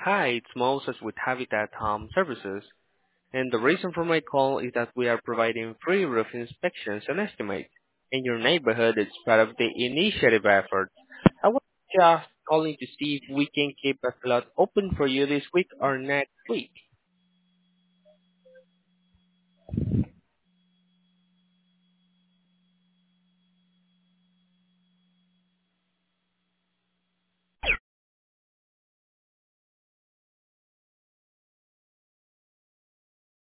Hi, it's Moses with Habitat Home Services, and the reason for my call is that we are providing free roof inspections and estimates in your neighborhood as part of the initiative effort. I was just calling to see if we can keep a slot open for you this week or next week.